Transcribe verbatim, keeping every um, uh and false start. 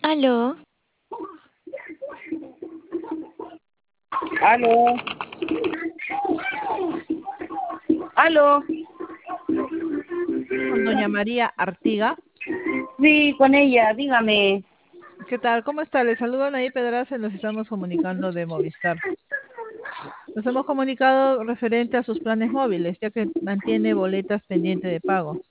Aló, Aló, aló, Con doña María Artiga. sí, con ella, dígame. ¿Qué tal? ¿Cómo está? Le saludan ahí Pedraza y nos estamos comunicando de Movistar. Nos hemos comunicado referente a sus planes móviles, ya que mantiene boletas pendiente de pago.